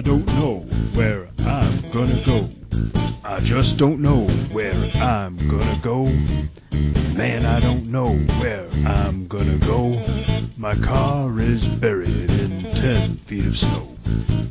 I don't know where I'm gonna go. I just don't know where I'm gonna go. Man, I don't know where I'm gonna go. My car is buried in 10 feet of snow.